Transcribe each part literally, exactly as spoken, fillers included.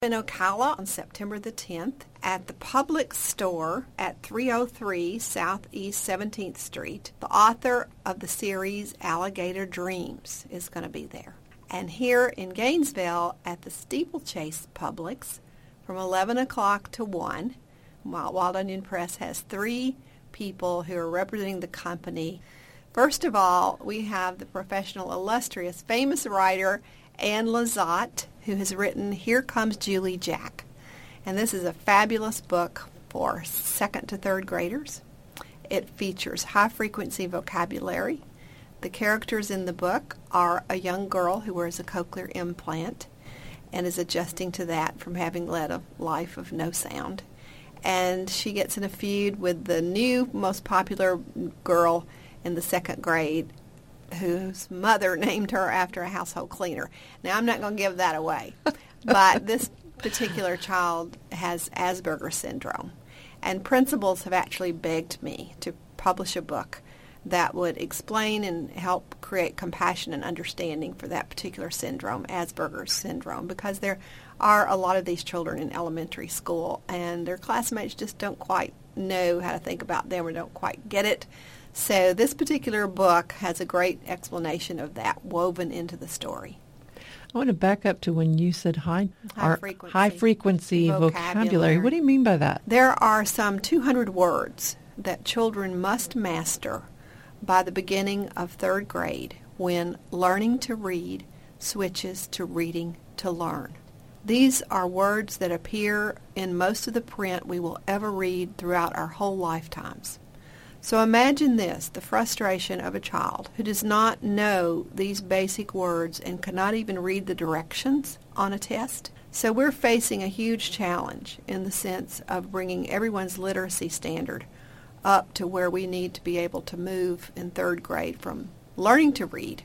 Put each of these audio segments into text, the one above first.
in Ocala on September the tenth at the Public Store at three oh three Southeast seventeenth Street. The author of the series Alligator Dreams is going to be there. And here in Gainesville at the Steeplechase Publix from eleven o'clock to one, Wild Onion Press has three people who are representing the company. First of all, we have the professional, illustrious, famous writer Anne Lizotte, who has written Here Comes Julie Jack. And this is a fabulous book for second to third graders. It features high-frequency vocabulary. The characters in the book are a young girl who wears a cochlear implant and is adjusting to that from having led a life of no sound. And she gets in a feud with the new, most popular girl in the second grade, whose mother named her after a household cleaner. Now, I'm not going to give that away, but this particular child has Asperger's syndrome, and principals have actually begged me to publish a book that would explain and help create compassion and understanding for that particular syndrome, Asperger's syndrome, because there are a lot of these children in elementary school, and their classmates just don't quite know how to think about them or don't quite get it. So this particular book has a great explanation of that woven into the story. I want to back up to when you said high, high frequency, high frequency vocabulary. vocabulary. What do you mean by that? There are some two hundred words that children must master by the beginning of third grade when learning to read switches to reading to learn. These are words that appear in most of the print we will ever read throughout our whole lifetimes. So imagine this, the frustration of a child who does not know these basic words and cannot even read the directions on a test. So we're facing a huge challenge in the sense of bringing everyone's literacy standard up to where we need to be able to move in third grade from learning to read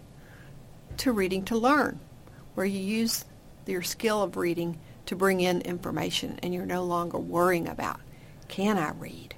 to reading to learn, where you use your skill of reading to bring in information and you're no longer worrying about, can I read?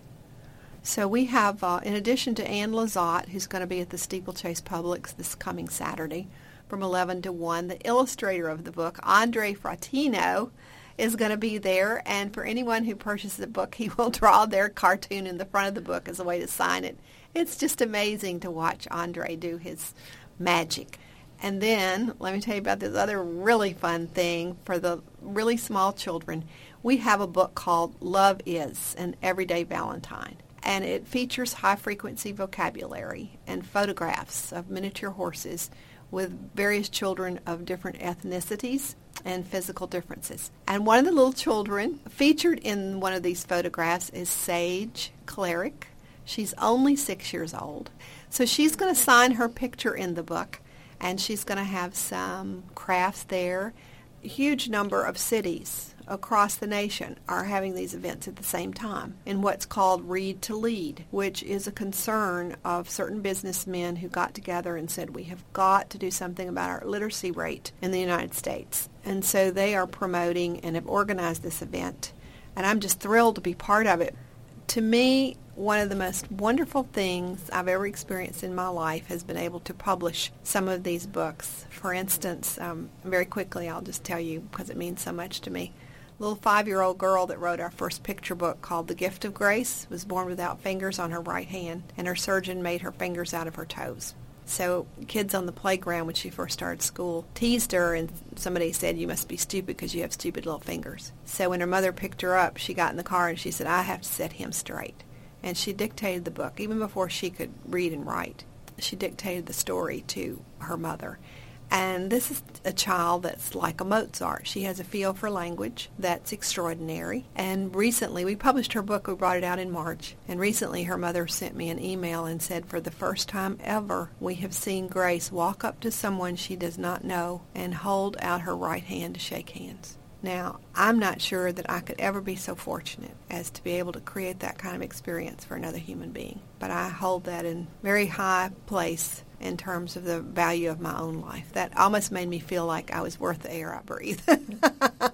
So we have, uh, in addition to Anne Lizotte, who's going to be at the Steeplechase Publix this coming Saturday from eleven to one, the illustrator of the book, Andre Fratino, is going to be there. And for anyone who purchases the book, he will draw their cartoon in the front of the book as a way to sign it. It's just amazing to watch Andre do his magic. And then, let me tell you about this other really fun thing for the really small children. We have a book called Love Is, an Everyday Valentine. And it features high-frequency vocabulary and photographs of miniature horses with various children of different ethnicities and physical differences. And one of the little children featured in one of these photographs is Sage Cleric. She's only six years old. So she's going to sign her picture in the book, and she's going to have some crafts there. A huge number of cities across the nation are having these events at the same time in what's called Read to Lead, which is a concern of certain businessmen who got together and said, we have got to do something about our literacy rate in the United States. And so they are promoting and have organized this event, and I'm just thrilled to be part of it. To me, one of the most wonderful things I've ever experienced in my life has been able to publish some of these books. For instance, um, very quickly, I'll just tell you because it means so much to me. A little five-year-old girl that wrote our first picture book called The Gift of Grace was born without fingers on her right hand, and her surgeon made her fingers out of her toes. So kids on the playground when she first started school teased her, and somebody said, you must be stupid because you have stupid little fingers. So when her mother picked her up, she got in the car and she said, I have to set him straight. And she dictated the book. Even before she could read and write, she dictated the story to her mother. And this is a child that's like a Mozart. She has a feel for language that's extraordinary. And recently, we published her book. We brought it out in March. And recently, her mother sent me an email and said, for the first time ever, we have seen Grace walk up to someone she does not know and hold out her right hand to shake hands. Now, I'm not sure that I could ever be so fortunate as to be able to create that kind of experience for another human being. But I hold that in very high place in terms of the value of my own life. That almost made me feel like I was worth the air I breathe.